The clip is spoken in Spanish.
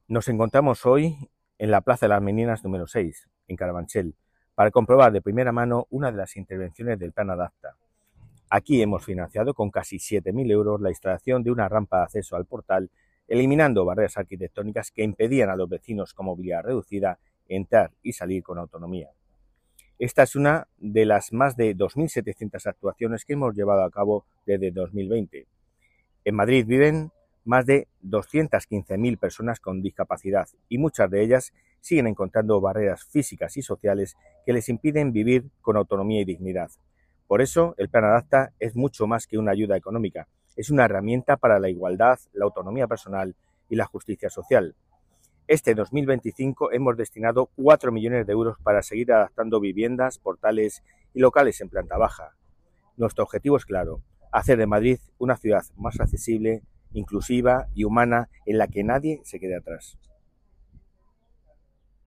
Nos encontramos hoy en la Plaza de las Meninas número 6, en Carabanchel, para comprobar de primera mano una de las intervenciones del Plan Adapta. Aquí hemos financiado con casi 7.000 euros la instalación de una rampa de acceso al portal, eliminando barreras arquitectónicas que impedían a los vecinos con movilidad reducida entrar y salir con autonomía. Esta es una de las más de 2.700 actuaciones que hemos llevado a cabo desde 2020. En Madrid viven más de 215.000 personas con discapacidad y muchas de ellas siguen encontrando barreras físicas y sociales que les impiden vivir con autonomía y dignidad. Por eso, el Plan Adapta es mucho más que una ayuda económica, es una herramienta para la igualdad, la autonomía personal y la justicia social. Este 2025 hemos destinado 4 millones de euros para seguir adaptando viviendas, portales y locales en planta baja. Nuestro objetivo es claro: hacer de Madrid una ciudad más accesible, inclusiva y humana en la que nadie se quede atrás.